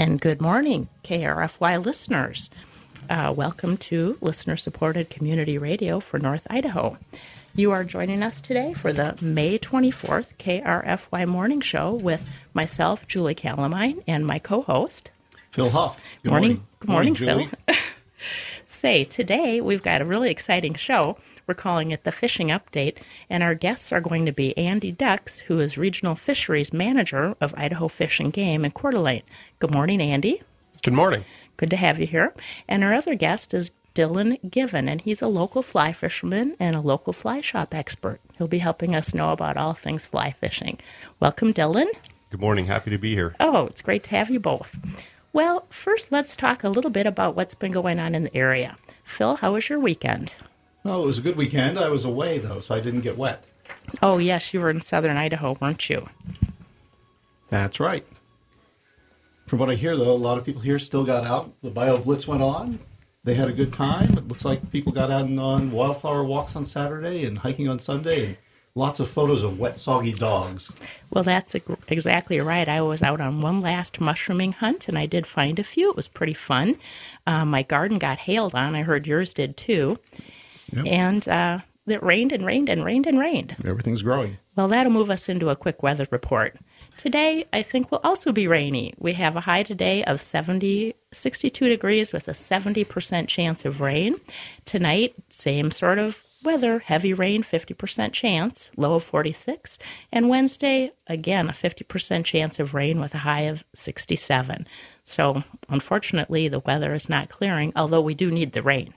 And good morning, KRFY listeners. Welcome to listener-supported community radio for North Idaho. You are joining us today for the May 24th KRFY morning show with myself, Julie Calamine, and my co-host, Phil Huff. Good morning, Julie. Phil. Today we've got a really exciting show. We're calling it the Fishing Update, and our guests are going to be Andy Dux, who is Regional Fisheries Manager of Idaho Fish and Game in Coeur d'Alene. Good morning, Andy. Good morning. Good to have you here. And our other guest is Dylan Given, and he's a local fly fisherman and a local fly shop expert. He'll be helping us know about all things fly fishing. Welcome, Dylan. Good morning. Happy to be here. Oh, it's great to have you both. Well, first, let's talk a little bit about what's been going on in the area. Phil, how was your weekend? Oh, it was a good weekend. I was away, though, so I didn't get wet. Oh, yes, you were in southern Idaho, weren't you? That's right. From what I hear, though, a lot of people here still got out. The Bio Blitz went on. They had a good time. It looks like people got out and on wildflower walks on Saturday and hiking on Sunday, and lots of photos of wet, soggy dogs. Well, that's exactly right. I was out on one last mushrooming hunt, and I did find a few. It was pretty fun. My garden got hailed on. I heard yours did, too. Yep. And it rained and rained and rained and rained. Everything's growing. Well, that'll move us into a quick weather report. Today, I think, will also be rainy. We have a high today of 62 degrees with a 70% chance of rain. Tonight, same sort of weather, heavy rain, 50% chance, low of 46. And Wednesday, again, a 50% chance of rain with a high of 67. So, unfortunately, the weather is not clearing, although we do need the rain.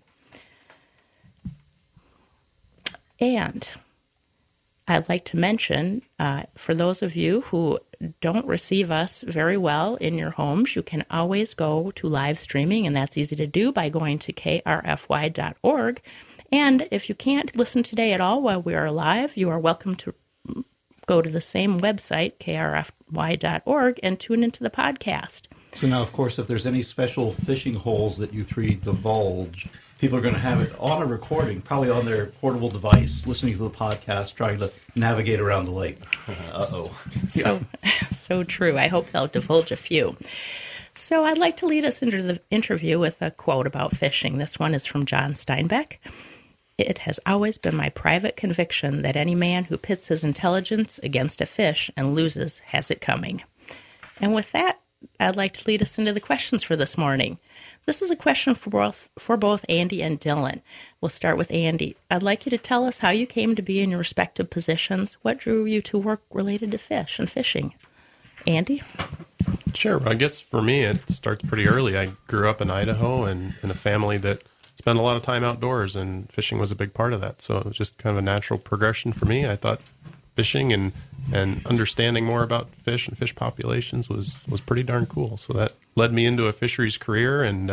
And I'd like to mention, for those of you who don't receive us very well in your homes, you can always go to live streaming, and that's easy to do by going to krfy.org. And if you can't listen today at all while we are live, you are welcome to go to the same website, krfy.org, and tune into the podcast. So now, of course, if there's any special fishing holes that you three divulge, people are going to have it on a recording, probably on their portable device, listening to the podcast, trying to navigate around the lake. Uh-oh. So true. I hope they'll divulge a few. So I'd like to lead us into the interview with a quote about fishing. This one is from John Steinbeck. It has always been my private conviction that any man who pits his intelligence against a fish and loses has it coming. And with that, I'd like to lead us into the questions for this morning. This is a question for both Andy and Dylan. We'll start with Andy. I'd like you to tell us how you came to be in your respective positions. What drew you to work related to fish and fishing? Andy? Sure. I guess for me, it starts pretty early. I grew up in Idaho and in a family that spent a lot of time outdoors, and fishing was a big part of that. So it was just kind of a natural progression for me. I thought fishing and understanding more about fish and fish populations was pretty darn cool. So that led me into a fisheries career, and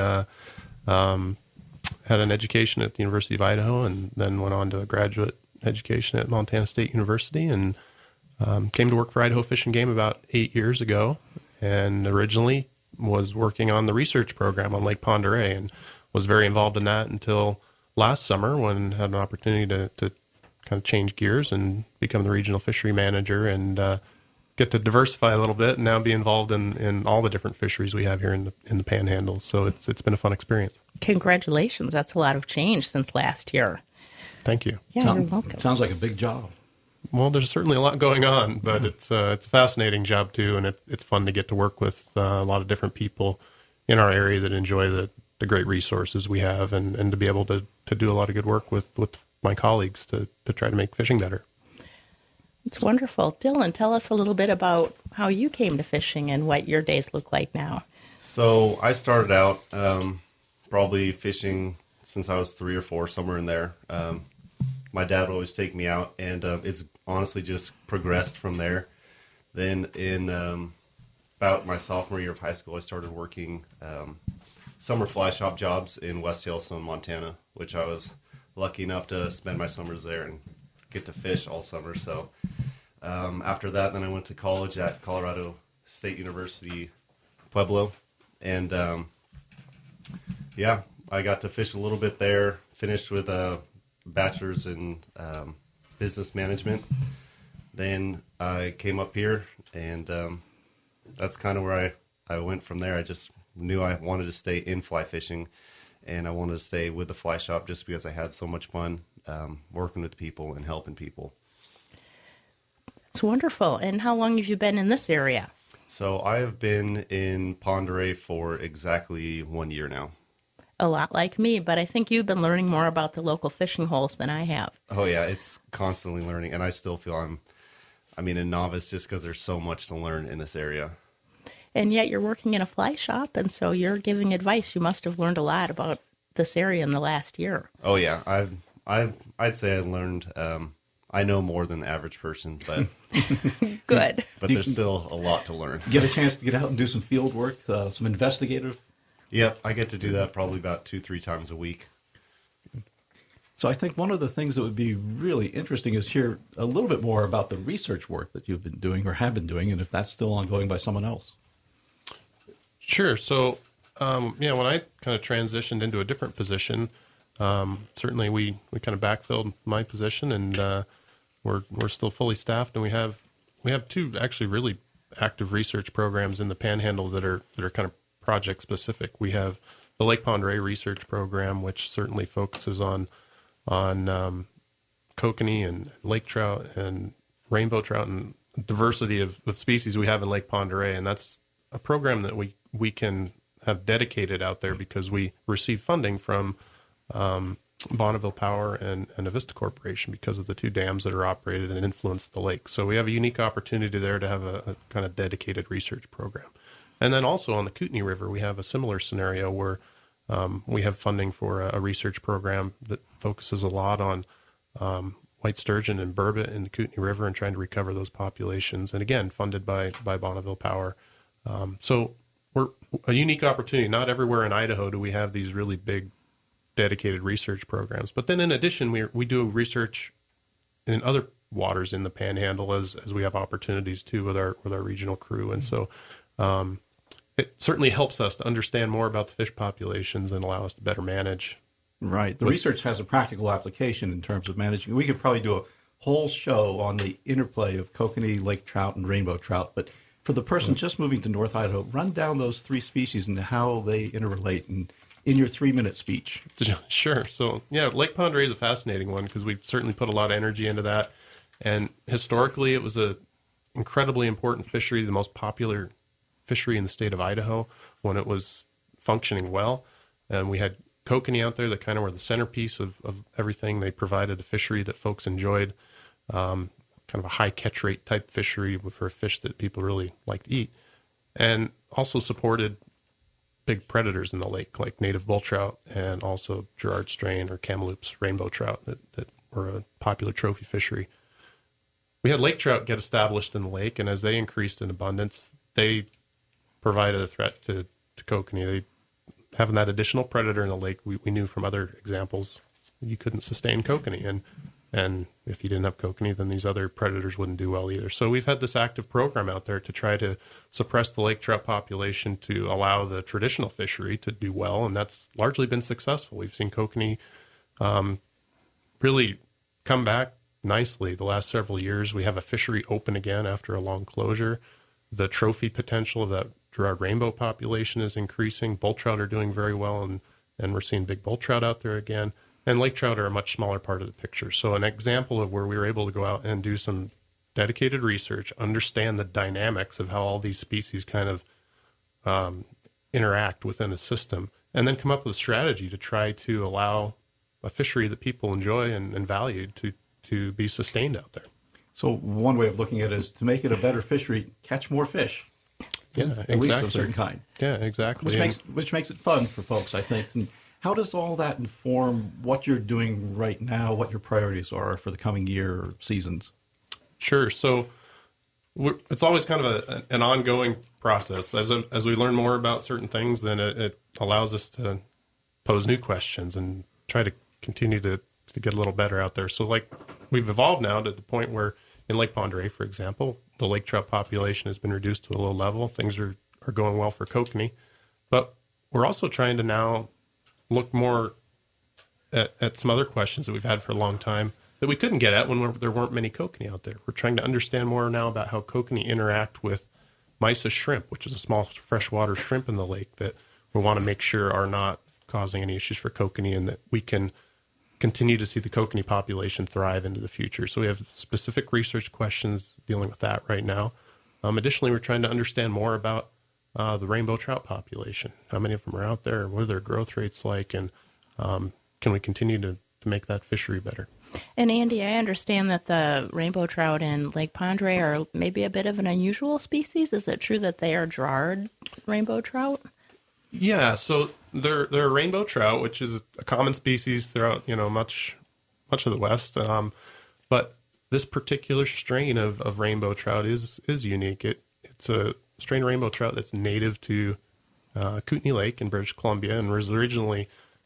had an education at the University of Idaho, and then went on to a graduate education at Montana State University, and came to work for Idaho Fish and Game about 8 years ago, and originally was working on the research program on Lake Pend Oreille, and was very involved in that until last summer when I had an opportunity to kind of change gears and become the regional fishery manager and get to diversify a little bit and now be involved in all the different fisheries we have here in the Panhandle. So it's been a fun experience. Congratulations. That's a lot of change since last year. Thank you. Yeah, you're welcome. Sounds like a big job. Well, there's certainly a lot going on, but it's a fascinating job too, and it's fun to get to work with a lot of different people in our area that enjoy the great resources we have, and to be able to do a lot of good work with my colleagues to try to make fishing better. It's wonderful. Dylan, tell us a little bit about how you came to fishing and what your days look like now. So I started out probably fishing since I was 3 or 4, somewhere in there. My dad would always take me out, and it's honestly just progressed from there. Then in about my sophomore year of high school, I started working summer fly shop jobs in West Yellowstone, Montana, which I was lucky enough to spend my summers there and get to fish all summer. So after that, then I went to college at Colorado State University, Pueblo. And I got to fish a little bit there, finished with a bachelor's in business management. Then I came up here, and that's kind of where I went from there. I just knew I wanted to stay in fly fishing, and I wanted to stay with the fly shop just because I had so much fun working with people and helping people. It's wonderful. And how long have you been in this area? So I have been in Pend Oreille for exactly 1 year now. A lot like me, but I think you've been learning more about the local fishing holes than I have. Oh yeah, it's constantly learning, and I still feel I'm a novice just because there's so much to learn in this area. And yet you're working in a fly shop, and so you're giving advice. You must have learned a lot about this area in the last year. Oh yeah, I'd say I learned. I know more than the average person, but Good. but there's still a lot to learn. Get a chance to get out and do some field work, some investigative. Yep, I get to do that probably about 2-3 times a week. So I think one of the things that would be really interesting is hear a little bit more about the research work that you've been doing or have been doing, and if that's still ongoing by someone else. Sure. So, when I kind of transitioned into a different position, certainly we kind of backfilled my position, and we're still fully staffed, and we have 2 actually really active research programs in the Panhandle that are kind of project specific. We have the Lake Pend Oreille research program, which certainly focuses on kokanee and lake trout and rainbow trout and diversity of species we have in Lake Pend Oreille, and that's a program that we can have dedicated out there because we receive funding from Bonneville Power and Avista Corporation because of the 2 dams that are operated and influence the lake. So we have a unique opportunity there to have a kind of dedicated research program. And then also on the Kootenai River, we have a similar scenario where we have funding for a research program that focuses a lot on white sturgeon and burbot in the Kootenai River and trying to recover those populations. And again, funded by Bonneville Power. So we're a unique opportunity. Not everywhere in Idaho do we have these really big dedicated research programs. But then in addition, we do research in other waters in the Panhandle as we have opportunities too with our regional crew. And so it certainly helps us to understand more about the fish populations and allow us to better manage. Right. The research has a practical application in terms of managing. We could probably do a whole show on the interplay of kokanee, lake trout, and rainbow trout. But for the person just moving to North Idaho, run down those 3 species and how they interrelate in your 3-minute speech. Sure. So, Lake Pend Oreille is a fascinating one because we've certainly put a lot of energy into that. And historically, it was an incredibly important fishery, the most popular fishery in the state of Idaho when it was functioning well. And we had kokanee out there that kind of were the centerpiece of everything. They provided a fishery that folks enjoyed, kind of a high catch rate type fishery for a fish that people really like to eat, and also supported big predators in the lake like native bull trout and also Girard strain or Kamloops rainbow trout that were a popular trophy fishery. We had lake trout get established in the lake, and as they increased in abundance, they provided a threat to kokanee. Having that additional predator in the lake, we knew from other examples, you couldn't sustain kokanee. And if you didn't have kokanee, then these other predators wouldn't do well either. So we've had this active program out there to try to suppress the lake trout population to allow the traditional fishery to do well, and that's largely been successful. We've seen kokanee really come back nicely the last several years. We have a fishery open again after a long closure. The trophy potential of that Girard rainbow population is increasing. Bull trout are doing very well, and we're seeing big bull trout out there again. And lake trout are a much smaller part of the picture. So an example of where we were able to go out and do some dedicated research, understand the dynamics of how all these species kind of interact within a system, and then come up with a strategy to try to allow a fishery that people enjoy and value to be sustained out there. So one way of looking at it is to make it a better fishery, catch more fish. Yeah, At least of a certain kind. Yeah, exactly. Which makes it fun for folks, I think. And how does all that inform what you're doing right now, what your priorities are for the coming year or seasons? Sure. So it's always kind of an ongoing process. As we learn more about certain things, then it allows us to pose new questions and try to continue to get a little better out there. So like we've evolved now to the point where in Lake Pend Oreille, for example, the lake trout population has been reduced to a low level. Things are going well for kokanee. But we're also trying to now look more at some other questions that we've had for a long time that we couldn't get at when there weren't many kokanee out there. We're trying to understand more now about how kokanee interact with Mysis shrimp, which is a small freshwater shrimp in the lake that we want to make sure are not causing any issues for kokanee, and that we can continue to see the kokanee population thrive into the future. So we have specific research questions dealing with that right now. Additionally, we're trying to understand more about the rainbow trout population. How many of them are out there? What are their growth rates like? And can we continue to make that fishery better? And Andy, I understand that the rainbow trout in Lake Pondere are maybe a bit of an unusual species. Is it true that they are Girard rainbow trout? Yeah, so they're a rainbow trout, which is a common species throughout much of the West. But this particular strain of rainbow trout is unique. It's a strain of rainbow trout that's native to Kootenay Lake in British Columbia and was originally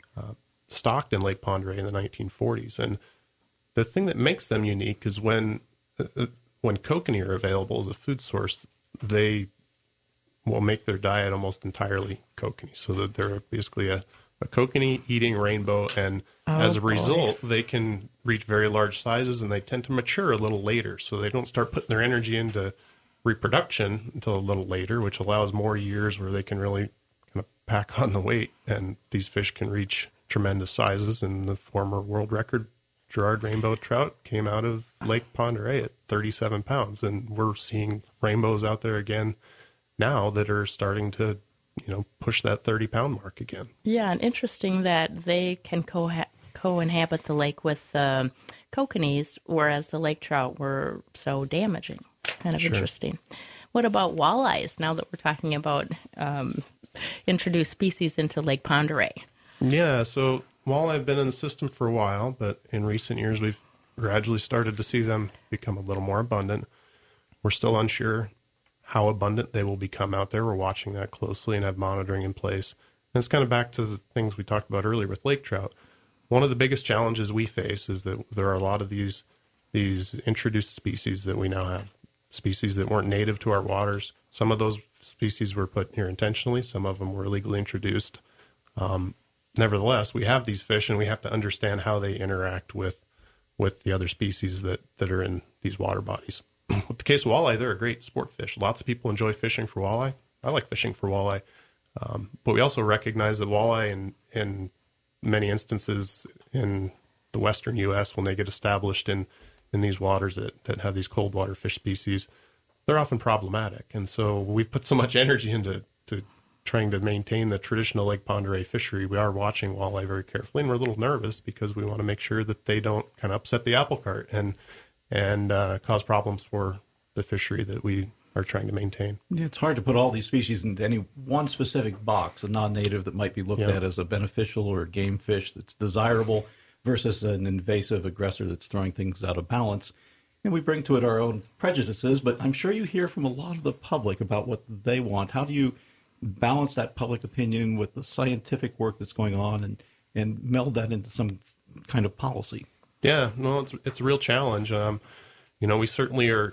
stocked in Lake Pondere in the 1940s. And the thing that makes them unique is when kokanee are available as a food source, they will make their diet almost entirely kokanee. So that they're basically a kokanee eating rainbow, and as a result, they can reach very large sizes, and they tend to mature a little later. So they don't start putting their energy into reproduction until a little later, which allows more years where they can really kind of pack on the weight, and these fish can reach tremendous sizes. And the former world record Girard rainbow trout came out of Lake Pondere at 37 pounds, and we're seeing rainbows out there again now that are starting to push that 30-pound mark again. Yeah, and interesting that they can co-inhabit the lake with kokanees, whereas the lake trout were so damaging. Kind of interesting. What about walleyes, now that we're talking about introduced species into Lake Pondere? Yeah, so walleye have been in the system for a while, but in recent years we've gradually started to see them become a little more abundant. We're still unsure how abundant they will become out there. We're watching that closely and have monitoring in place. And it's kind of back to the things we talked about earlier with lake trout. One of the biggest challenges we face is that there are a lot of these introduced species that we now have, species that weren't native to our waters. Some of those species were put here intentionally. Some of them were illegally introduced. Nevertheless, we have these fish, and we have to understand how they interact with the other species that are in these water bodies. With the case of walleye, they're a great sport fish. Lots of people enjoy fishing for walleye. I like fishing for walleye. But we also recognize that walleye, in many instances in the western U.S., when they get established in these waters that have these cold water fish species, they're often problematic. And so we've put so much energy into trying to maintain the traditional Lake Pondere fishery. We are watching walleye very carefully, and we're a little nervous because we want to make sure that they don't kind of upset the apple cart and cause problems for the fishery that we are trying to maintain. Yeah, it's hard to put all these species into any one specific box, a non-native that might be looked at as a beneficial or a game fish that's desirable versus an invasive aggressor that's throwing things out of balance. And we bring to it our own prejudices, but I'm sure you hear from a lot of the public about what they want. How do you balance that public opinion with the scientific work that's going on and meld that into some kind of policy? Yeah, no, it's a real challenge. We certainly are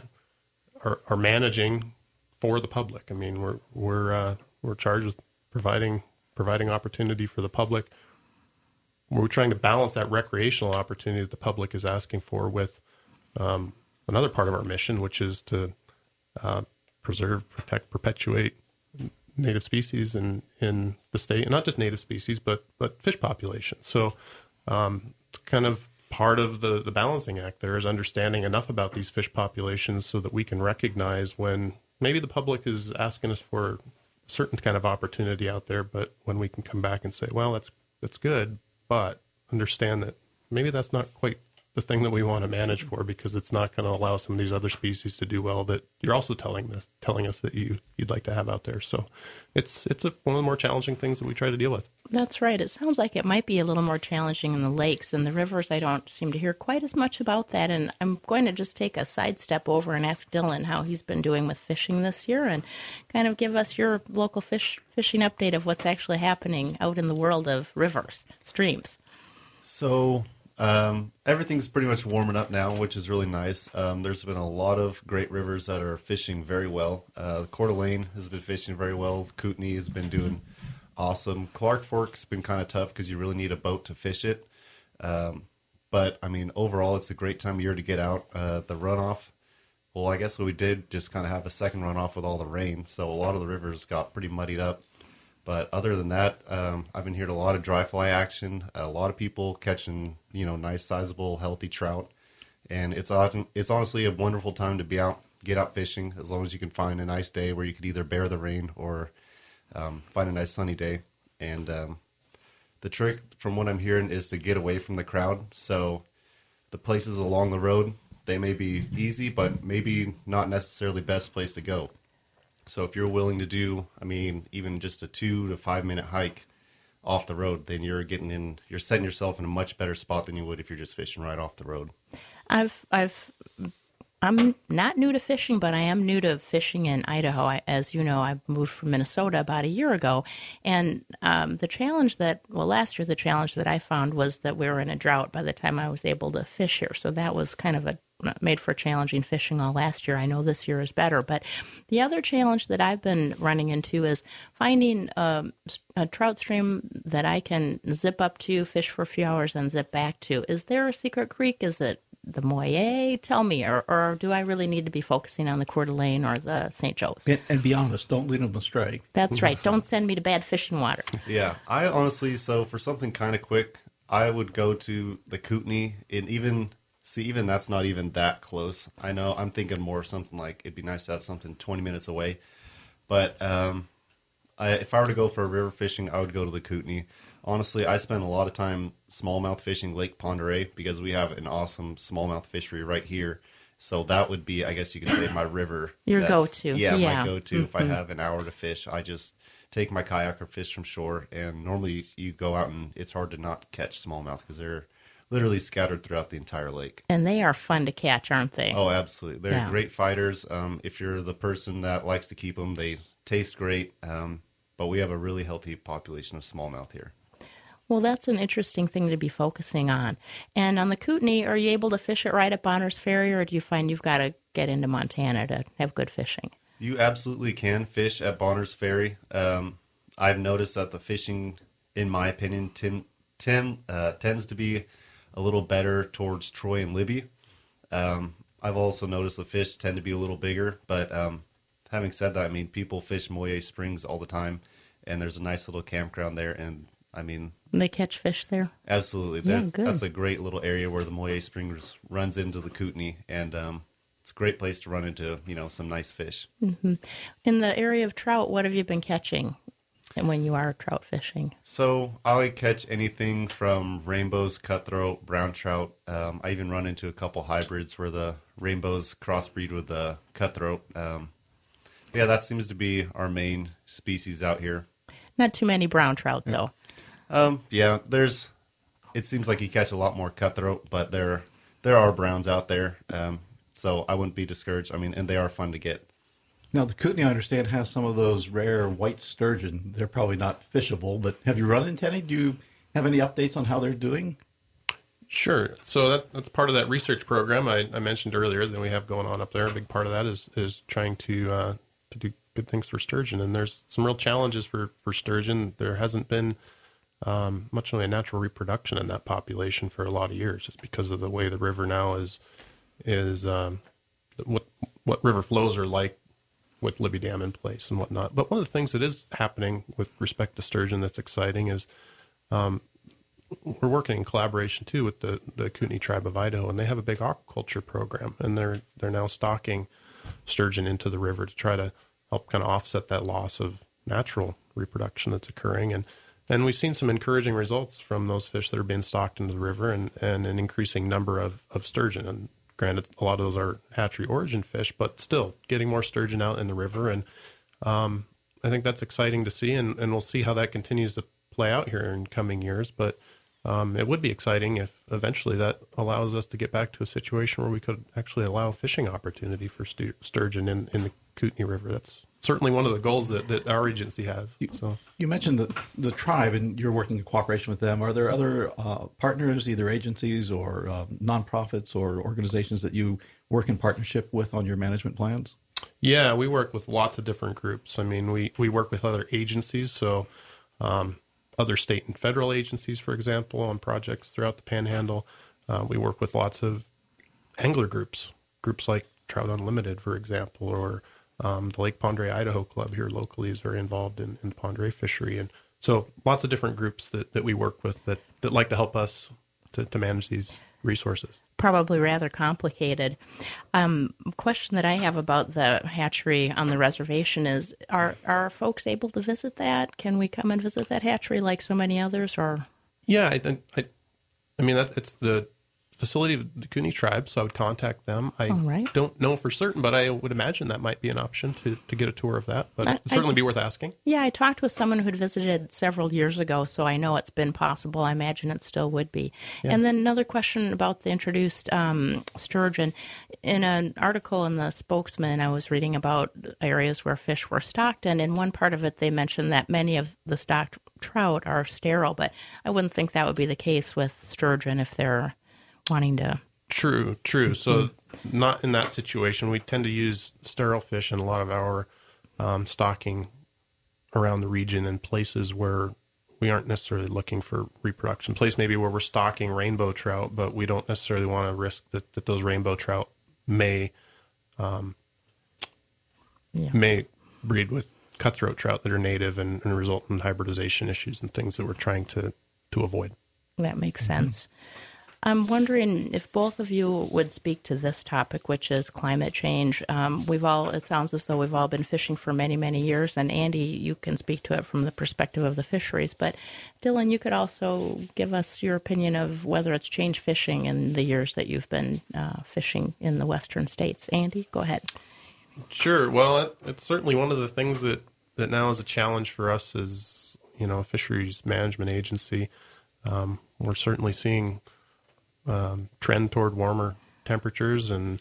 managing for the public. I mean, we're charged with providing opportunity for the public. We're trying to balance that recreational opportunity that the public is asking for with another part of our mission, which is to preserve, protect, perpetuate native species in the state, and not just native species, but fish populations. So kind of part of the balancing act there is understanding enough about these fish populations so that we can recognize when maybe the public is asking us for a certain kind of opportunity out there, but when we can come back and say, well, that's good, but understand that maybe that's not quite the thing that we want to manage for, because it's not going to allow some of these other species to do well that you're also telling us that you'd like to have out there. So it's one of the more challenging things that we try to deal with. That's right. It sounds like it might be a little more challenging in the lakes and the rivers. I don't seem to hear quite as much about that. And I'm going to just take a sidestep over and ask Dylan how he's been doing with fishing this year and kind of give us your local fishing update of what's actually happening out in the world of rivers, streams. So everything's pretty much warming up now, which is really nice. There's been a lot of great rivers that are fishing very well. Coeur d'Alene has been fishing very well. Kootenay has been doing awesome. Clark Fork's been kind of tough because you really need a boat to fish it. But, I mean, overall, it's a great time of year to get out. The runoff Well, I guess we did just kind of have a second runoff with all the rain, so a lot of the rivers got pretty muddied up. But other than that, I've been hearing a lot of dry fly action, a lot of people catching, nice, sizable, healthy trout. And it's honestly a wonderful time to get out fishing, as long as you can find a nice day where you could either bear the rain or find a nice sunny day. And the trick, from what I'm hearing, is to get away from the crowd. So the places along the road, they may be easy, but maybe not necessarily the best place to go. So if you're willing to do, even just a 2 to 5 minute hike off the road, then you're setting yourself in a much better spot than you would if you're just fishing right off the road. I'm not new to fishing, but I am new to fishing in Idaho. As you know, I moved from Minnesota about a year ago. And last year, the challenge that I found was that we were in a drought by the time I was able to fish here. So that was kind of made for challenging fishing all last year. I know this year is better. But the other challenge that I've been running into is finding a trout stream that I can zip up to, fish for a few hours, and zip back to. Is there a secret creek? Is it the Moyer? Tell me, or do I really need to be focusing on the Coeur d'Alene or the St. Joe's? And be honest, don't lead them astray. That's right. Don't send me to bad fishing water. Yeah, I honestly, so for something kind of quick, I would go to the Kootenai, and even that's not even that close. I know I'm thinking more of something like, it'd be nice to have something 20 minutes away. But if I were to go for a river fishing, I would go to the Kootenai. Honestly, I spend a lot of time smallmouth fishing Lake Pend Oreille because we have an awesome smallmouth fishery right here. So that would be, I guess you could say, my river. Your go-to. Yeah, my go-to. Mm-hmm. If I have an hour to fish, I just take my kayak or fish from shore. And normally you go out and it's hard to not catch smallmouth because they're literally scattered throughout the entire lake. And they are fun to catch, aren't they? Oh, absolutely. They're great fighters. If you're the person that likes to keep them, they taste great. But we have a really healthy population of smallmouth here. Well, that's an interesting thing to be focusing on. And on the Kootenai, are you able to fish it right at Bonners Ferry, or do you find you've got to get into Montana to have good fishing? You absolutely can fish at Bonners Ferry. I've noticed that the fishing, in my opinion, tends to be a little better towards Troy and Libby. I've also noticed the fish tend to be a little bigger, but having said that, people fish Moyer Springs all the time, and there's a nice little campground there, and they catch fish there? Absolutely. Yeah, good. That's a great little area where the Moyer Springs runs into the Kootenai, and it's a great place to run into, some nice fish. Mm-hmm. In the area of trout, what have you been catching when you are trout fishing? So I catch anything from rainbows, cutthroat, brown trout. I even run into a couple hybrids where the rainbows crossbreed with the cutthroat. Yeah, that seems to be our main species out here. Not too many brown trout, though. Yeah, it seems like you catch a lot more cutthroat, but there are browns out there. So I wouldn't be discouraged. And they are fun to get. Now, the Kootenai, I understand, has some of those rare white sturgeon. They're probably not fishable, but have you run into any? Do you have any updates on how they're doing? Sure. So that's part of that research program I mentioned earlier that we have going on up there. A big part of that is trying to do good things for sturgeon. And there's some real challenges for sturgeon. There hasn't been much of a natural reproduction in that population for a lot of years, just because of the way the river now is what river flows are like with Libby Dam in place and whatnot. But one of the things that is happening with respect to sturgeon that's exciting is we're working in collaboration too with the Kootenai Tribe of Idaho, and they have a big aquaculture program, and they're now stocking sturgeon into the river to try to help kind of offset that loss of natural reproduction that's occurring. And we've seen some encouraging results from those fish that are being stocked into the river and an increasing number of sturgeon. And granted, a lot of those are hatchery origin fish, but still getting more sturgeon out in the river. And I think that's exciting to see, and we'll see how that continues to play out here in coming years. But it would be exciting if eventually that allows us to get back to a situation where we could actually allow fishing opportunity for sturgeon in the Kootenai River. That's certainly one of the goals that our agency has. You mentioned the tribe, and you're working in cooperation with them. Are there other partners, either agencies or nonprofits or organizations that you work in partnership with on your management plans? Yeah, we work with lots of different groups. We work with other agencies, so other state and federal agencies, for example, on projects throughout the Panhandle. We work with lots of angler groups like Trout Unlimited, for example, or the Lake Pondere Idaho Club here locally is very involved in the Pondere fishery. And so lots of different groups that we work with that like to help us to manage these resources. Probably rather complicated. Question that I have about the hatchery on the reservation is, are folks able to visit that? Can we come and visit that hatchery like so many others? Or yeah, I mean, it's the facility of the Cooney tribe, so I would contact them. I don't know for certain, but I would imagine that might be an option to get a tour of that. But it'd certainly be worth asking. Yeah, I talked with someone who had visited several years ago, so I know it's been possible. I imagine it still would be. Yeah. And then another question about the introduced sturgeon. In an article in the Spokesman, I was reading about areas where fish were stocked, and in one part of it they mentioned that many of the stocked trout are sterile, but I wouldn't think that would be the case with sturgeon if they're wanting to. True. So not in that situation. We tend to use sterile fish in a lot of our stocking around the region in places where we aren't necessarily looking for reproduction. Place maybe where we're stocking rainbow trout, but we don't necessarily want to risk that those rainbow trout may breed with cutthroat trout that are native and result in hybridization issues and things that we're trying to avoid. That makes sense. I'm wondering if both of you would speak to this topic, which is climate change. It sounds as though we've all been fishing for many, many years, and Andy, you can speak to it from the perspective of the fisheries. But Dylan, you could also give us your opinion of whether it's changed fishing in the years that you've been fishing in the western states. Andy, go ahead. Sure. Well, it's certainly one of the things that now is a challenge for us as, a fisheries management agency. We're certainly seeing trend toward warmer temperatures, and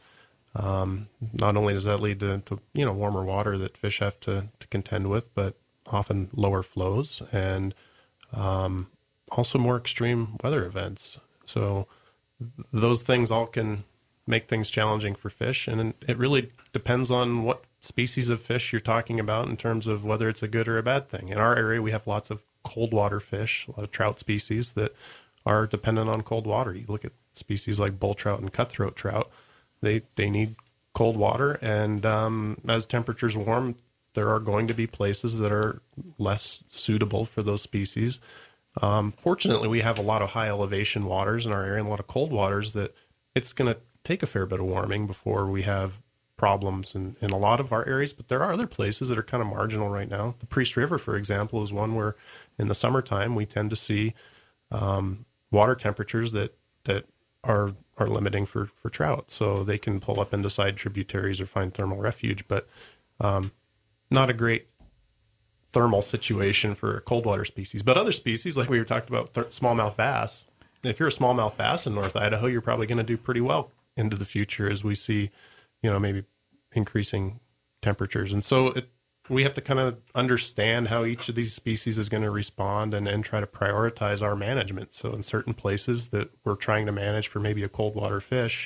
not only does that lead to warmer water that fish have to contend with, but often lower flows and also more extreme weather events. So those things all can make things challenging for fish, and it really depends on what species of fish you're talking about in terms of whether it's a good or a bad thing. In our area, we have lots of cold water fish, a lot of trout species that are dependent on cold water. You look at species like bull trout and cutthroat trout, they need cold water, and as temperatures warm, there are going to be places that are less suitable for those species. Fortunately, we have a lot of high elevation waters in our area and a lot of cold waters that it's going to take a fair bit of warming before we have problems in a lot of our areas, but there are other places that are kind of marginal right now. The Priest River, for example, is one where in the summertime we tend to see water temperatures that are limiting for trout. So they can pull up into side tributaries or find thermal refuge, but not a great thermal situation for a cold water species. But other species, like we were talking about smallmouth bass, if you're a smallmouth bass in North Idaho, you're probably going to do pretty well into the future as we see, maybe increasing temperatures. And so we have to kind of understand how each of these species is going to respond and try to prioritize our management. So in certain places that we're trying to manage for maybe a cold water fish,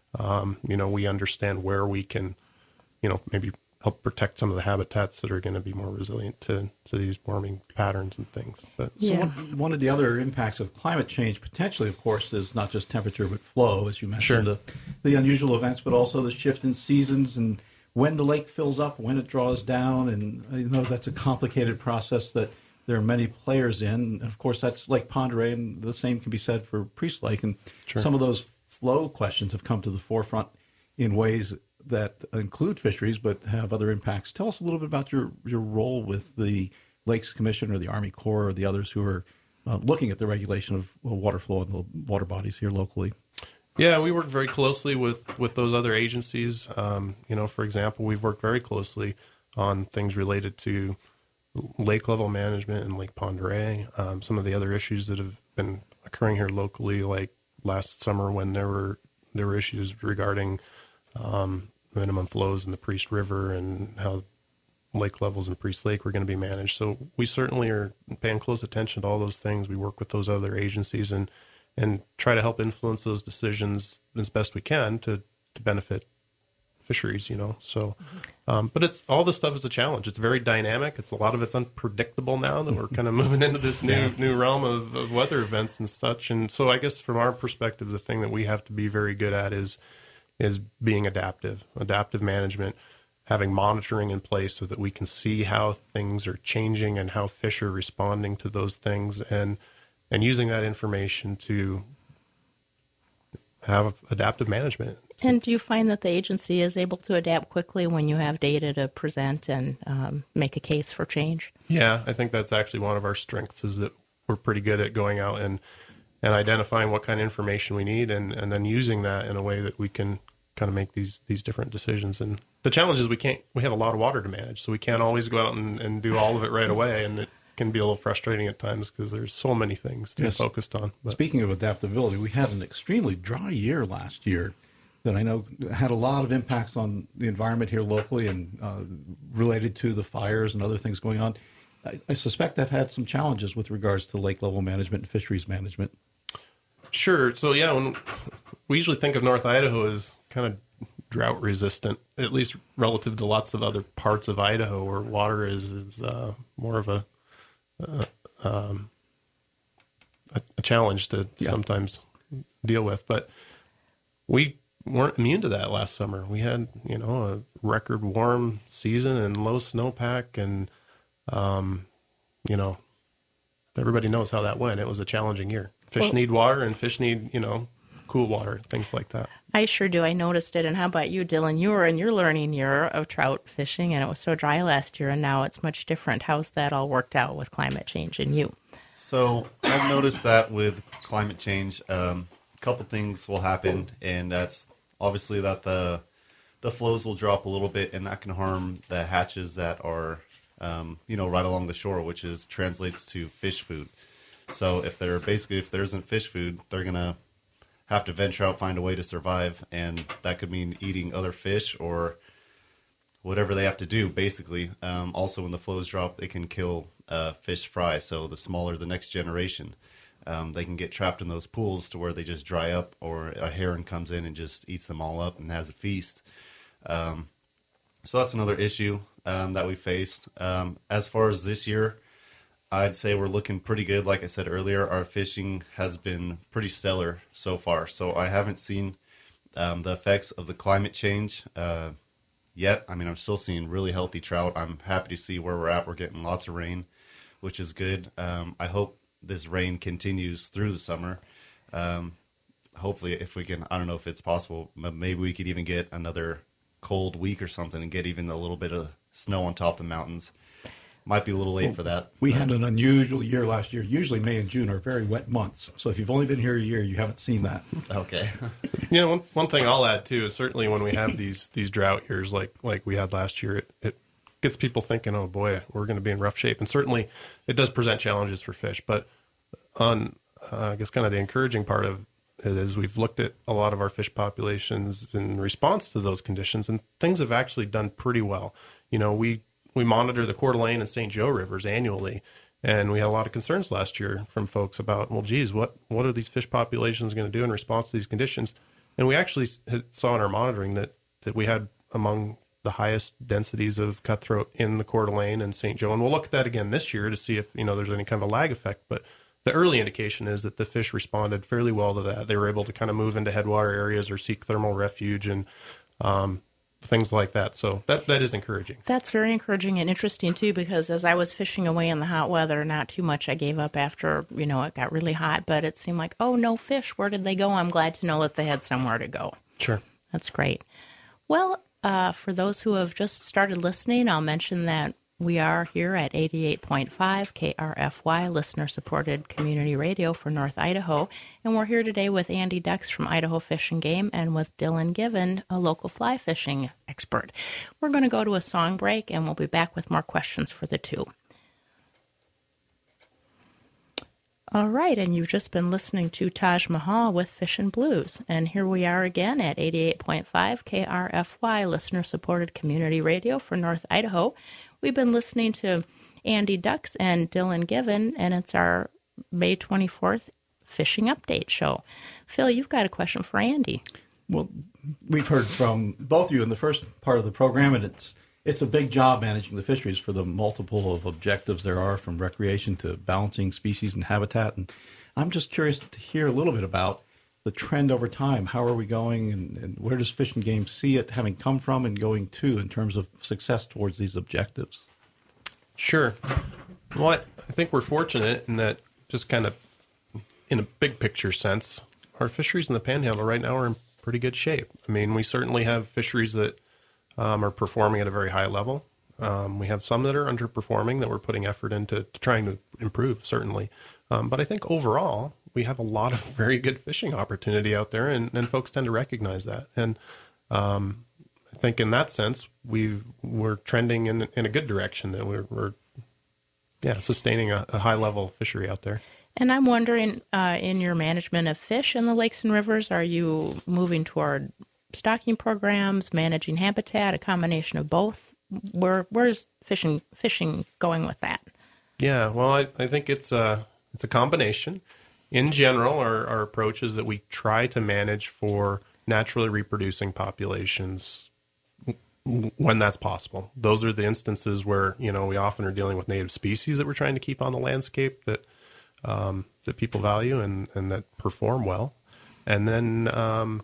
we understand where we can, maybe help protect some of the habitats that are going to be more resilient to these warming patterns and things. But one of the other impacts of climate change potentially, of course, is not just temperature but flow, as you mentioned, sure. the unusual events, but also the shift in seasons and when the lake fills up, when it draws down, and that's a complicated process that there are many players in. And of course, that's Lake Pondere, and the same can be said for Priest Lake. And sure. Some of those flow questions have come to the forefront in ways that include fisheries but have other impacts. Tell us a little bit about your role with the Lakes Commission or the Army Corps or the others who are looking at the regulation of water flow in the water bodies here locally. Yeah, we work very closely with those other agencies. For example, we've worked very closely on things related to lake level management in Lake Pondere. Some of the other issues that have been occurring here locally, like last summer when there were issues regarding minimum flows in the Priest River and how lake levels in Priest Lake were going to be managed. So we certainly are paying close attention to all those things. We work with those other agencies and try to help influence those decisions as best we can to benefit fisheries, So, but it's all this stuff is a challenge. It's very dynamic. A lot of it's unpredictable now that we're kind of moving into this new realm of weather events and such. And so I guess from our perspective, the thing that we have to be very good at is is being adaptive management, having monitoring in place so that we can see how things are changing and how fish are responding to those things, and using that information to have adaptive management. And do you find that the agency is able to adapt quickly when you have data to present and make a case for change? Yeah, I think that's actually one of our strengths, is that we're pretty good at going out and identifying what kind of information we need, and then using that in a way that we can kind of make these different decisions. And the challenge is we have a lot of water to manage, so we can't always go out and do all of it right away, and it can be a little frustrating at times because there's so many things to be focused on. But speaking of adaptability, we had an extremely dry year last year that I know had a lot of impacts on the environment here locally, and related to the fires and other things going on. I suspect that had some challenges with regards to lake level management and fisheries management. Sure. So yeah, when we usually think of North Idaho as kind of drought resistant, at least relative to lots of other parts of Idaho where water is more of a challenge to sometimes deal with. But we weren't immune to that last summer. We had, a record warm season and low snowpack, and everybody knows how that went. It was a challenging year. Fish need water, and fish need, cool water, things like that. I sure do. I noticed it. And how about you, Dylan? You were in your learning year of trout fishing, and it was so dry last year, and now it's much different. How's that all worked out with climate change and you? So I've noticed that with climate change, a couple things will happen, and that's obviously that the flows will drop a little bit, and that can harm the hatches that are, right along the shore, which translates to fish food. So if there isn't fish food, they're going to have to venture out, find a way to survive, and that could mean eating other fish or whatever they have to do, basically. Also, when the flows drop, they can kill fish fry, so the smaller the next generation. They can get trapped in those pools to where they just dry up, or a heron comes in and just eats them all up and has a feast. So that's another issue that we faced. As far as this year, I'd say we're looking pretty good. Like I said earlier, our fishing has been pretty stellar so far. So I haven't seen the effects of the climate change yet. I mean, I'm still seeing really healthy trout. I'm happy to see where we're at. We're getting lots of rain, which is good. I hope this rain continues through the summer. Hopefully, if we can, I don't know if it's possible, but maybe we could even get another cold week or something and get even a little bit of snow on top of the mountains. Might be a little late for that. We had an unusual year last year. Usually May and June are very wet months. So if you've only been here a year, you haven't seen that. Okay. One thing I'll add too is certainly when we have these drought years like we had last year, it gets people thinking, oh boy, we're going to be in rough shape. And certainly it does present challenges for fish. But on, I guess, kind of the encouraging part of it is we've looked at a lot of our fish populations in response to those conditions, and things have actually done pretty well. We monitor the Coeur d'Alene and St. Joe rivers annually, and we had a lot of concerns last year from folks about, well, geez, what are these fish populations going to do in response to these conditions? And we actually saw in our monitoring that we had among the highest densities of cutthroat in the Coeur d'Alene and St. Joe. And we'll look at that again this year to see if, there's any kind of a lag effect. But the early indication is that the fish responded fairly well to that. They were able to kind of move into headwater areas or seek thermal refuge and things like that. So that is encouraging. That's very encouraging and interesting, too, because as I was fishing away in the hot weather, not too much I gave up after, it got really hot, but it seemed like, oh, no fish. Where did they go? I'm glad to know that they had somewhere to go. Sure. That's great. Well, for those who have just started listening, I'll mention that we are here at 88.5 KRFY, listener-supported community radio for North Idaho. And we're here today with Andy Dux from Idaho Fish and Game and with Dylan Given, a local fly fishing expert. We're going to go to a song break, and we'll be back with more questions for the two. All right, and you've just been listening to Taj Mahal with Fishin' Blues. And here we are again at 88.5 KRFY, listener-supported community radio for North Idaho. We've been listening to Andy Dux and Dylan Given, and it's our May 24th fishing update show. Phil, you've got a question for Andy. Well, we've heard from both of you in the first part of the program, and it's a big job managing the fisheries for the multiple of objectives there are, from recreation to balancing species and habitat. And I'm just curious to hear a little bit about the trend over time? How are we going, and where does Fish and Game see it having come from and going to in terms of success towards these objectives? Sure. Well, I think we're fortunate in that, just kind of in a big picture sense, our fisheries in the Panhandle right now are in pretty good shape. I mean, we certainly have fisheries that are performing at a very high level. We have some that are underperforming that we're putting effort into trying to improve, certainly. But I think overall, we have a lot of very good fishing opportunity out there, and folks tend to recognize that. And I think in that sense, we're trending in a good direction, that we're sustaining a high level fishery out there. And I'm wondering, in your management of fish in the lakes and rivers, are you moving toward stocking programs, managing habitat, a combination of both? Where's fishing going with that? Yeah, well, I think it's a combination. In general, our approach is that we try to manage for naturally reproducing populations when that's possible. Those are the instances where, we often are dealing with native species that we're trying to keep on the landscape that people value and that perform well. And then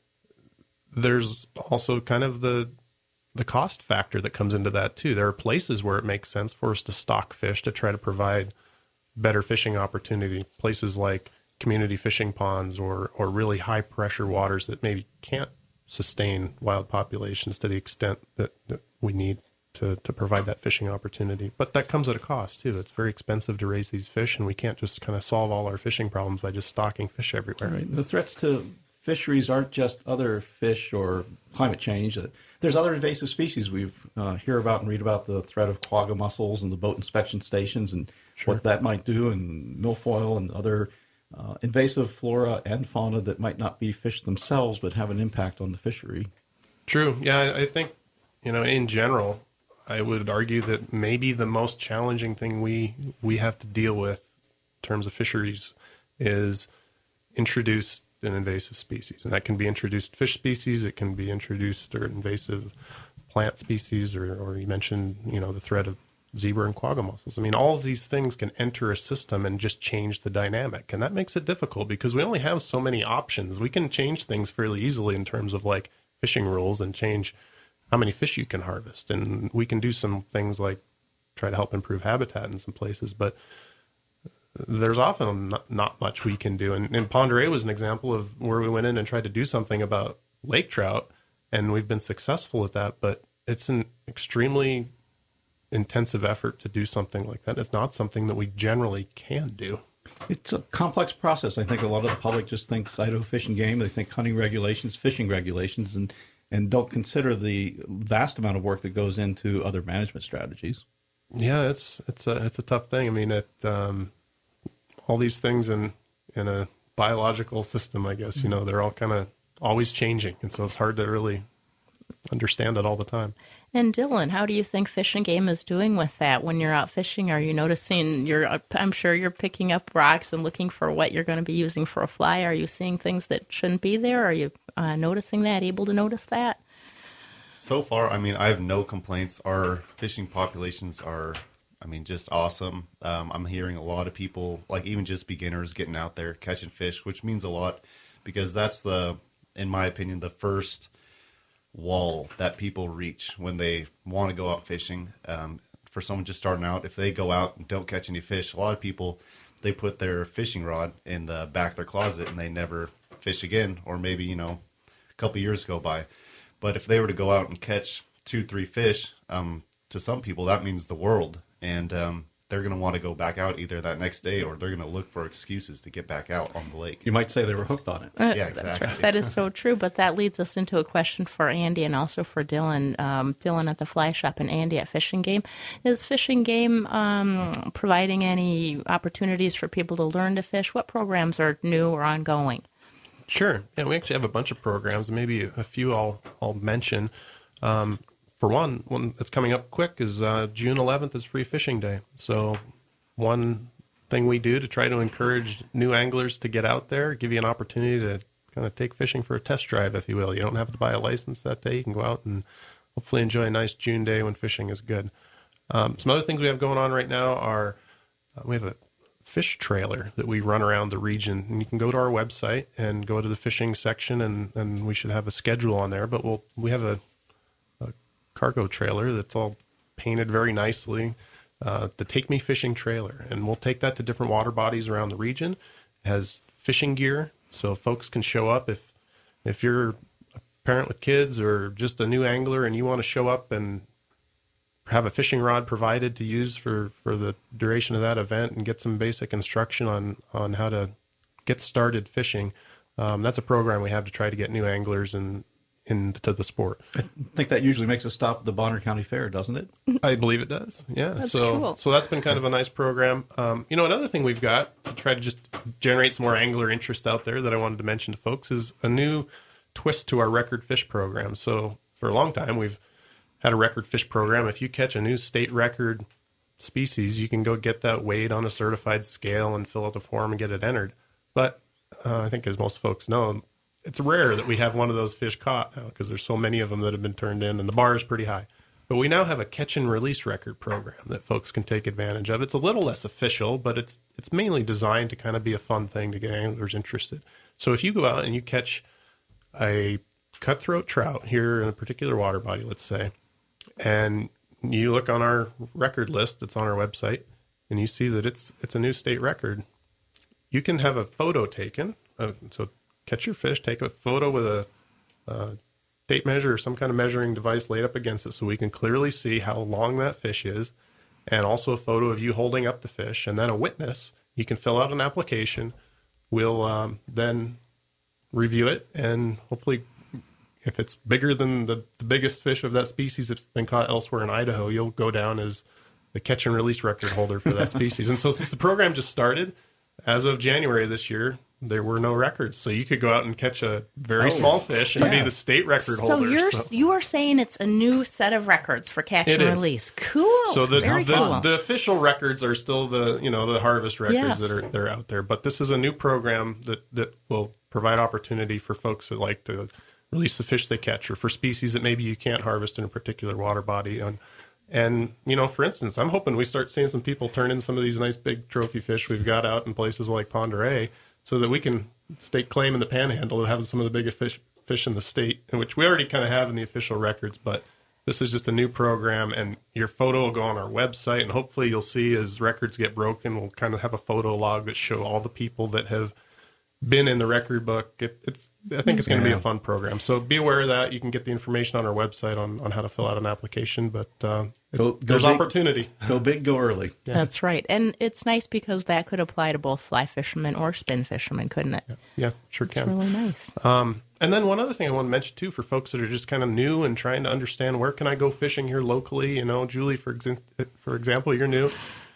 there's also kind of the cost factor that comes into that too. There are places where it makes sense for us to stock fish to try to provide better fishing opportunity. Places like community fishing ponds or really high pressure waters that maybe can't sustain wild populations to the extent that we need to provide that fishing opportunity. But that comes at a cost too. It's very expensive to raise these fish, and we can't just kind of solve all our fishing problems by just stocking fish everywhere. Right. The threats to fisheries aren't just other fish or climate change. There's other invasive species. We hear about and read about the threat of quagga mussels and the boat inspection stations and what that might do, and milfoil and other invasive flora and fauna that might not be fish themselves but have an impact on the fishery. True. Yeah, I think, in general, I would argue that maybe the most challenging thing we have to deal with in terms of fisheries is introduced an invasive species. And that can be introduced fish species, it can be introduced or invasive plant species, or you mentioned, the threat of zebra and quagga mussels. I mean, all of these things can enter a system and just change the dynamic. And that makes it difficult because we only have so many options. We can change things fairly easily in terms of like fishing rules and change how many fish you can harvest. And we can do some things like try to help improve habitat in some places, but there's often not much we can do. And Pend Oreille was an example of where we went in and tried to do something about lake trout, and we've been successful at that, but it's an extremely intensive effort to do something like that. It's not something that we generally can do. It's a complex process. I think a lot of the public just thinks Idaho Fish and Game. They think hunting regulations, fishing regulations, and don't consider the vast amount of work that goes into other management strategies. Yeah, it's a tough thing. I mean, all these things in a biological system, I guess, they're all kind of always changing. And so it's hard to really understand it all the time. And Dylan, how do you think Fish and Game is doing with that when you're out fishing? Are you noticing I'm sure you're picking up rocks and looking for what you're going to be using for a fly. Are you seeing things that shouldn't be there? Are you noticing that, able to notice that? So far, I have no complaints. Our fishing populations are, just awesome. I'm hearing a lot of people, like even just beginners, getting out there catching fish, which means a lot because that's in my opinion, the first wall that people reach when they want to go out fishing. For someone just starting out, if they go out and don't catch any fish, a lot of people, they put their fishing rod in the back of their closet and they never fish again, or maybe, a couple years go by. But if they were to go out and catch 2-3 fish, to some people, that means the world. And they're going to want to go back out either that next day or they're going to look for excuses to get back out on the lake. You might say they were hooked on it. Yeah, exactly. That's right. That is so true. But that leads us into a question for Andy and also for Dylan. Dylan at the Fly Shop and Andy at Fish and Game. Is Fish and Game providing any opportunities for people to learn to fish? What programs are new or ongoing? Sure. Yeah, we actually have a bunch of programs, maybe a few I'll mention. For one that's coming up quick is June 11th is Free Fishing Day. So one thing we do to try to encourage new anglers to get out there, give you an opportunity to kind of take fishing for a test drive, if you will. You don't have to buy a license that day. You can go out and hopefully enjoy a nice June day when fishing is good. Some other things we have going on right now are we have a fish trailer that we run around the region. And you can go to our website and go to the fishing section, and we should have a schedule on there. But we have a cargo trailer that's all painted very nicely, the Take Me Fishing trailer. And we'll take that to different water bodies around the region. It has fishing gear, so folks can show up if you're a parent with kids or just a new angler and you want to show up and have a fishing rod provided to use for the duration of that event and get some basic instruction on how to get started fishing. That's a program we have to try to get new anglers into the sport. I think that usually makes a stop at the Bonner County Fair, doesn't it? I believe it does. Yeah. That's so cool. So that's been kind of a nice program. Another thing we've got to try to just generate some more angler interest out there that I wanted to mention to folks is a new twist to our record fish program. So for a long time, we've had a record fish program. If you catch a new state record species, you can go get that weighed on a certified scale and fill out the form and get it entered. But I think, as most folks know, it's rare that we have one of those fish caught now because there's so many of them that have been turned in, and the bar is pretty high. But we now have a catch and release record program that folks can take advantage of. It's a little less official, but it's mainly designed to kind of be a fun thing to get anglers interested. So if you go out and you catch a cutthroat trout here in a particular water body, let's say, and you look on our record list that's on our website, and you see that it's a new state record, you can have a photo taken. So catch your fish, take a photo with a tape measure or some kind of measuring device laid up against it so we can clearly see how long that fish is, and also a photo of you holding up the fish, and then a witness. You can fill out an application. We'll then review it, and hopefully, if it's bigger than the biggest fish of that species that's been caught elsewhere in Idaho, you'll go down as the catch and release record holder for that species. And so since the program just started, as of January this year, there were no records. So you could go out and catch a very small fish and be the state record holder. So you are saying it's a new set of records for catch and release. Cool. So Very cool. the official records are still the harvest records that are out there. But this is a new program that will provide opportunity for folks that like to release the fish they catch, or for species that maybe you can't harvest in a particular water body. And for instance, I'm hoping we start seeing some people turn in some of these nice big trophy fish we've got out in places like Pend Oreille, so that we can stake claim in the Panhandle of having some of the biggest fish in the state, in which we already kind of have in the official records. But this is just a new program, and your photo will go on our website, and hopefully you'll see as records get broken, we'll kind of have a photo log that show all the people that have been in the record book. I think it's going to be a fun program. So be aware of that. You can get the information on our website on how to fill out an application, but there's opportunity. Go big, go early. Yeah. That's right. And it's nice because that could apply to both fly fishermen or spin fishermen, couldn't it? Yeah, sure can. It's really nice. And then one other thing I want to mention, too, for folks that are just kind of new and trying to understand where can I go fishing here locally. Julie, for example, you're new.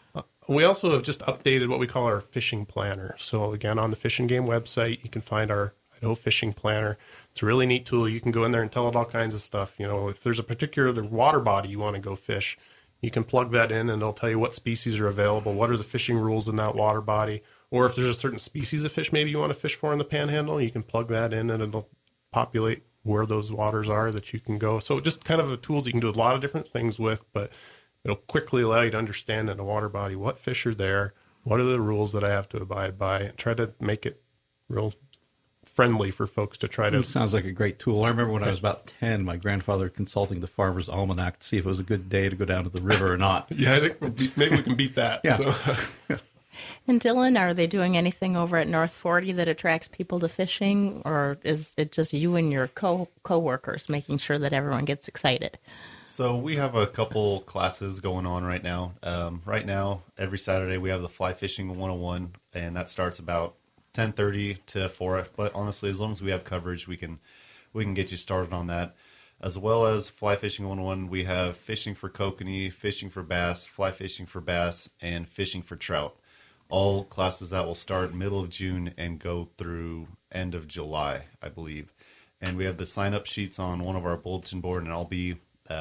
We also have just updated what we call our fishing planner. So again, on the Fish and Game website, you can find our Idaho Fishing Planner. It's a really neat tool. You can go in there and tell it all kinds of stuff. If there's a particular water body you want to go fish, you can plug that in and it'll tell you what species are available, what are the fishing rules in that water body. Or if there's a certain species of fish maybe you want to fish for in the Panhandle, you can plug that in and it'll populate where those waters are that you can go. So just kind of a tool that you can do a lot of different things with, but it'll quickly allow you to understand in a water body what fish are there, what are the rules that I have to abide by, and try to make it real friendly for folks to try to... It sounds like a great tool. I remember when I was about 10, my grandfather consulting the Farmer's Almanac to see if it was a good day to go down to the river or not. Yeah, I think maybe we can beat that. Yeah. So. And Dylan, are they doing anything over at North 40 that attracts people to fishing, or is it just you and your co-workers making sure that everyone gets excited? So we have a couple classes going on right now. Right now, every Saturday we have the Fly Fishing 101, and that starts about 10:30 to 4. But honestly, as long as we have coverage, we can get you started on that. As well as Fly Fishing 101, we have fishing for kokanee, fishing for bass, fly fishing for bass, and fishing for trout. All classes that will start middle of June and go through end of July, I believe. And we have the sign-up sheets on one of our bulletin board, and I'll be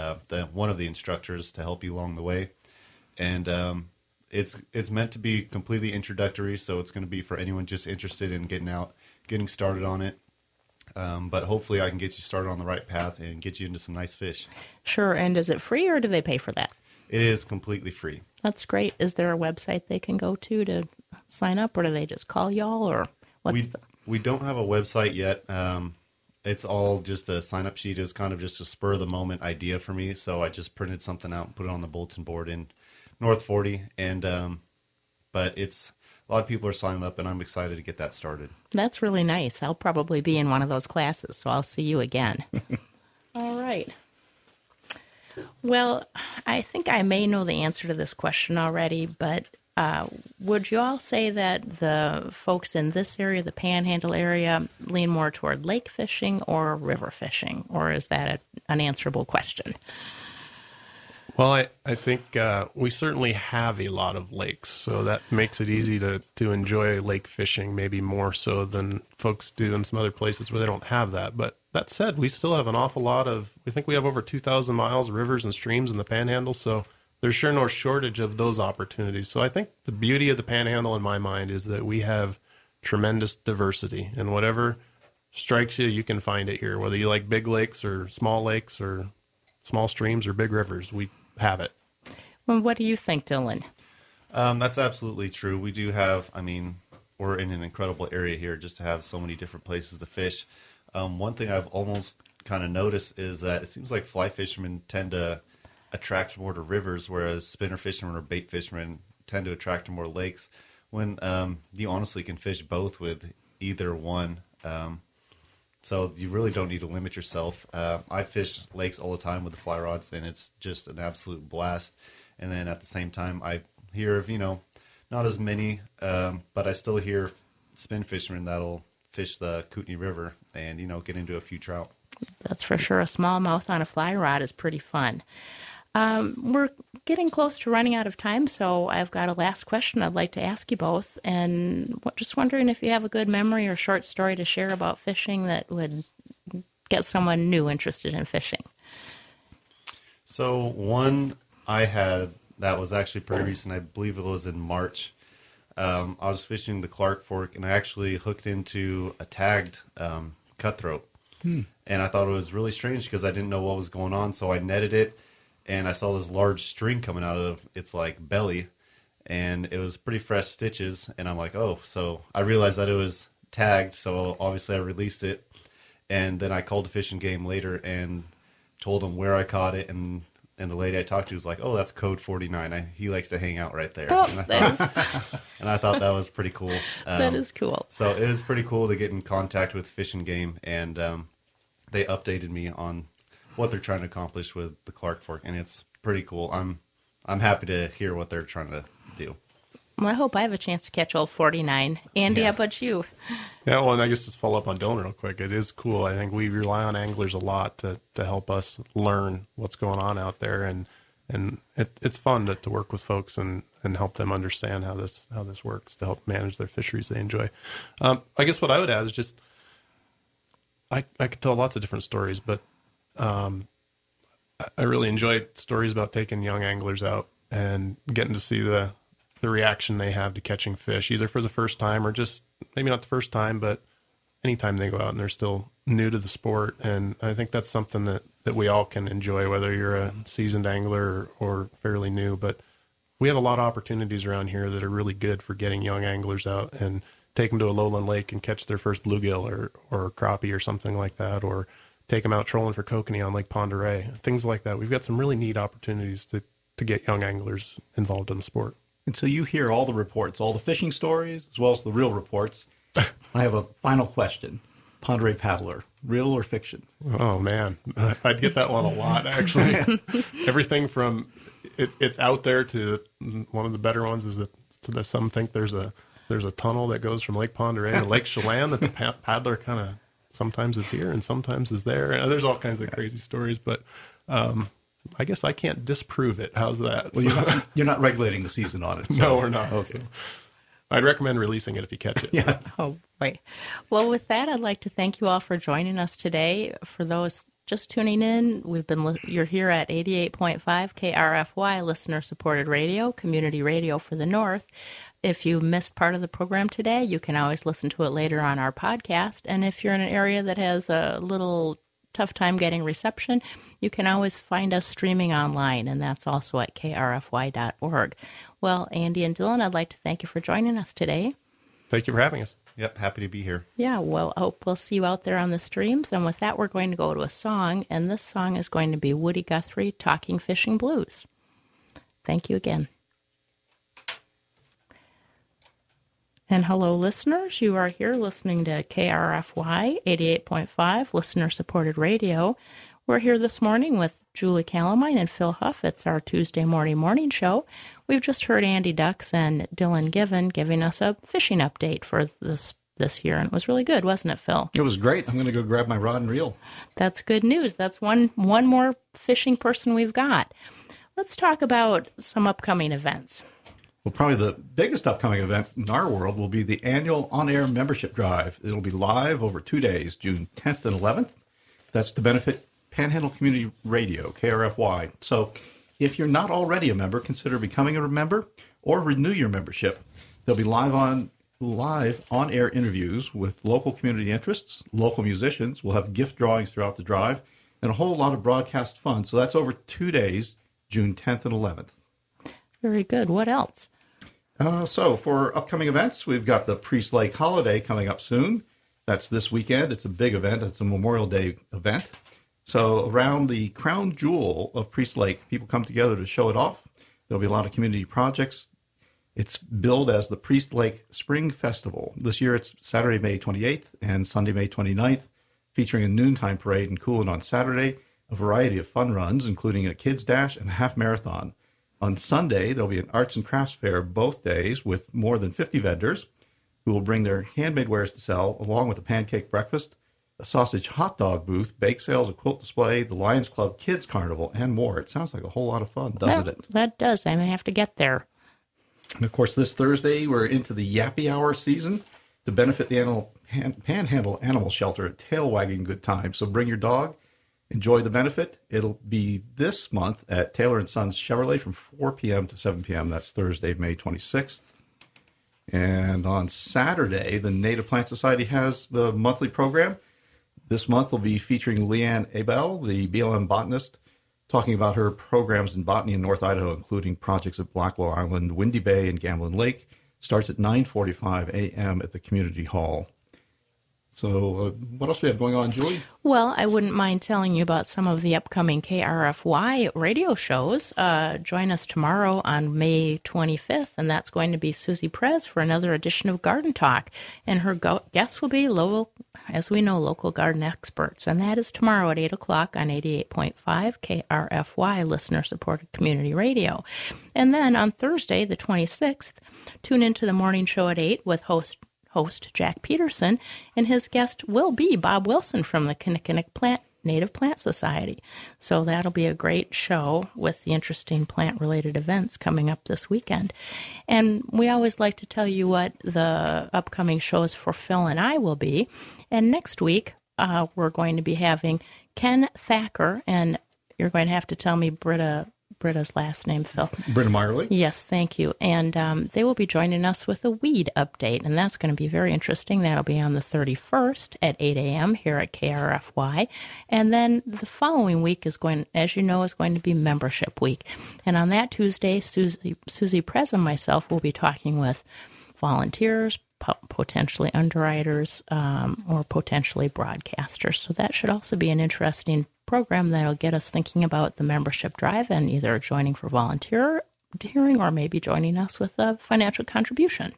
one of the instructors to help you along the way. And it's meant to be completely introductory, so it's going to be for anyone just interested in getting started on it. But hopefully I can get you started on the right path and get you into some nice fish. Sure. And is it free, or do they pay for that? It is completely free. That's great. Is there a website they can go to sign up, or do they just call y'all, or what's We don't have a website yet. It's all just a sign-up sheet. It was kind of just a spur-of-the-moment idea for me, so I just printed something out and put it on the bulletin board in North 40. And but it's a lot of people are signing up, and I'm excited to get that started. That's really nice. I'll probably be in one of those classes, so I'll see you again. All right. Well, I think I may know the answer to this question already, but would you all say that the folks in this area, the Panhandle area, lean more toward lake fishing or river fishing? Or is that an unanswerable question? Well, I think we certainly have a lot of lakes, so that makes it easy to enjoy lake fishing, maybe more so than folks do in some other places where they don't have that. But that said, we still have an awful lot we think we have over 2,000 miles of rivers and streams in the Panhandle, so there's sure no shortage of those opportunities. So I think the beauty of the Panhandle in my mind is that we have tremendous diversity, and whatever strikes you, you can find it here, whether you like big lakes or small streams or big rivers, we have it. Well, what do you think, Dylan? That's absolutely true. We do have, we're in an incredible area here just to have so many different places to fish. One thing I've almost kind of noticed is that it seems like fly fishermen tend to attract more to rivers, whereas spinner fishermen or bait fishermen tend to attract to more lakes, when you honestly can fish both with either one. So you really don't need to limit yourself. I fish lakes all the time with the fly rods, and it's just an absolute blast. And then at the same time, I hear of, not as many, but I still hear spin fishermen that'll fish the Kootenai River and, get into a few trout. That's for sure. A smallmouth on a fly rod is pretty fun. We're getting close to running out of time, so I've got a last question I'd like to ask you both. And just wondering if you have a good memory or short story to share about fishing that would get someone new interested in fishing. So one I had that was actually pretty recent. I believe it was in March. I was fishing the Clark Fork, and I actually hooked into a tagged cutthroat. And I thought it was really strange because I didn't know what was going on, so I netted it. And I saw this large string coming out of its belly, and it was pretty fresh stitches. And I'm like, oh, so I realized that it was tagged. So obviously I released it, and then I called the Fish and Game later and told them where I caught it. And the lady I talked to was like, oh, that's code 49. He likes to hang out right there. Oh, and I thought that was pretty cool. That is cool. So it was pretty cool to get in contact with Fish and Game, and they updated me on what they're trying to accomplish with the Clark Fork, and it's pretty cool. I'm happy to hear what they're trying to do. Well, I hope I have a chance to catch old 49. Andy, how about you? Yeah, well, and I guess just follow up on Dylan real quick. It is cool. I think we rely on anglers a lot to help us learn what's going on out there, and it's fun to work with folks and help them understand how this works to help manage their fisheries they enjoy. I guess what I would add is just I could tell lots of different stories, but I really enjoy stories about taking young anglers out and getting to see the reaction they have to catching fish, either for the first time or just maybe not the first time, but anytime they go out and they're still new to the sport. And I think that's something that we all can enjoy, whether you're a seasoned angler or fairly new. But we have a lot of opportunities around here that are really good for getting young anglers out and take them to a lowland lake and catch their first bluegill or crappie or something like that, or take them out trolling for kokanee on Lake Pend Oreille, things like that. We've got some really neat opportunities to get young anglers involved in the sport. And so you hear all the reports, all the fishing stories, as well as the real reports. I have a final question. Pend Oreille paddler, real or fiction? Oh, man. I'd get that one a lot, actually. Everything from it's out there to one of the better ones is that some think there's a tunnel that goes from Lake Pend Oreille to Lake Chelan that the paddler kind of sometimes is here and sometimes is there. And there's all kinds of crazy stories, but I guess I can't disprove it. How's that? Well, you're not regulating the season on it. So. No, we're not. Okay. So I'd recommend releasing it if you catch it. Yeah. Oh, right. Well, with that, I'd like to thank you all for joining us today. For those just tuning in, you're here at 88.5 KRFY, listener-supported radio, community radio for the North. If you missed part of the program today, you can always listen to it later on our podcast. And if you're in an area that has a little tough time getting reception, you can always find us streaming online, and that's also at krfy.org. Well, Andy and Dylan, I'd like to thank you for joining us today. Thank you for having us. Yep, happy to be here. Yeah, well, I hope we'll see you out there on the streams. And with that, we're going to go to a song, and this song is going to be Woody Guthrie, Talking Fishing Blues. Thank you again. And hello, listeners. You are here listening to KRFY 88.5, listener-supported radio. We're here this morning with Julie Calamine and Phil Huff. It's our Tuesday morning show. We've just heard Andy Dux and Dylan Given giving us a fishing update for this year, and it was really good, wasn't it, Phil? It was great. I'm going to go grab my rod and reel. That's good news. That's one more fishing person we've got. Let's talk about some upcoming events. Well, probably the biggest upcoming event in our world will be the annual on-air membership drive. It'll be live over 2 days, June 10th and 11th. That's to benefit Panhandle Community Radio, KRFY. So if you're not already a member, consider becoming a member or renew your membership. There'll be live on-air interviews with local community interests, local musicians. We'll have gift drawings throughout the drive and a whole lot of broadcast fun. So that's over 2 days, June 10th and 11th. Very good. What else? So for upcoming events, we've got the Priest Lake Holiday coming up soon. That's this weekend. It's a big event. It's a Memorial Day event. So around the crown jewel of Priest Lake, people come together to show it off. There'll be a lot of community projects. It's billed as the Priest Lake Spring Festival. This year it's Saturday, May 28th and Sunday, May 29th, featuring a noontime parade and cooling on Saturday, a variety of fun runs, including a kids' dash and a half marathon. On Sunday, there'll be an arts and crafts fair both days with more than 50 vendors who will bring their handmade wares to sell, along with a pancake breakfast, a sausage hot dog booth, bake sales, a quilt display, the Lions Club Kids Carnival, and more. It sounds like a whole lot of fun, doesn't it? That does. I may have to get there. And, of course, this Thursday, we're into the Yappy Hour season to benefit the Panhandle Animal Shelter at Tail Wagging Good Time. So bring your dog. Enjoy the benefit. It'll be this month at Taylor & Sons Chevrolet from 4 p.m. to 7 p.m. That's Thursday, May 26th. And on Saturday, the Native Plant Society has the monthly program. This month will be featuring Leanne Abel, the BLM botanist, talking about her programs in botany in North Idaho, including projects at Blackwell Island, Windy Bay, and Gamblin Lake. Starts at 9:45 a.m. at the Community Hall. So what else do we have going on, Julie? Well, I wouldn't mind telling you about some of the upcoming KRFY radio shows. Join us tomorrow on May 25th, and that's going to be Susie Prez for another edition of Garden Talk. And her guests will be, local garden experts. And that is tomorrow at 8 o'clock on 88.5 KRFY, listener-supported community radio. And then on Thursday, the 26th, tune into the morning show at 8 with host Jack Peterson, and his guest will be Bob Wilson from the Kinnickinnick Native Plant Society. So that'll be a great show with the interesting plant-related events coming up this weekend. And we always like to tell you what the upcoming shows for Phil and I will be. And next week, we're going to be having Ken Thacker, and you're going to have to tell me Britta's last name, Phil. Britta Meyerly. Yes, thank you. And they will be joining us with a weed update, and that's going to be very interesting. That'll be on the 31st at 8 a.m. here at KRFY. And then the following week is going to be membership week. And on that Tuesday, Susie Prez and myself will be talking with volunteers, potentially underwriters, or potentially broadcasters. So that should also be an interesting program that'll get us thinking about the membership drive and either joining for volunteering or maybe joining us with a financial contribution.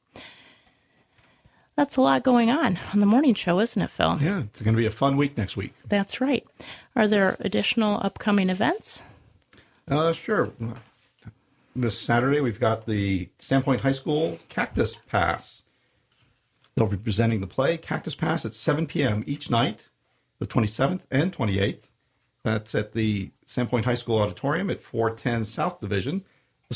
That's a lot going on the morning show, isn't it, Phil? Yeah, it's going to be a fun week next week. That's right. Are there additional upcoming events? Sure. This Saturday, we've got the Sandpoint High School Cactus Pass. They'll be presenting the play Cactus Pass at 7 p.m. each night, the 27th and 28th. That's at the Sandpoint High School Auditorium at 410 South Division.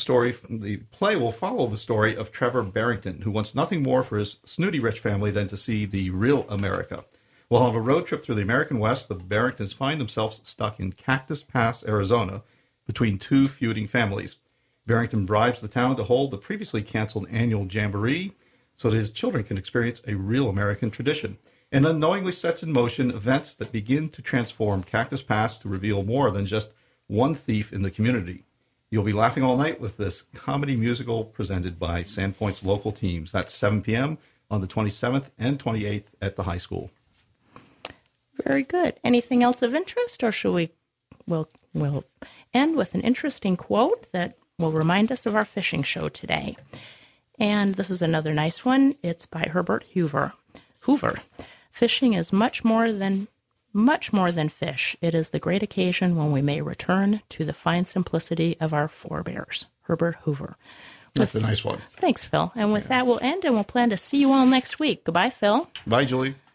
The play will follow the story of Trevor Barrington, who wants nothing more for his snooty rich family than to see the real America. While on a road trip through the American West, the Barringtons find themselves stuck in Cactus Pass, Arizona, between two feuding families. Barrington bribes the town to hold the previously canceled annual jamboree so that his children can experience a real American tradition. and unknowingly sets in motion events that begin to transform Cactus Pass to reveal more than just one thief in the community. You'll be laughing all night with this comedy musical presented by Sandpoint's local teams. That's 7 p.m. on the 27th and 28th at the high school. Very good. Anything else of interest, or should we'll end with an interesting quote that will remind us of our fishing show today. And this is another nice one. It's by Herbert Hoover. Fishing is much more than fish. It is the great occasion when we may return to the fine simplicity of our forebears. Herbert Hoover. That's a nice one. Thanks, Phil. And with that, we'll end, and we'll plan to see you all next week. Goodbye, Phil. Bye, Julie.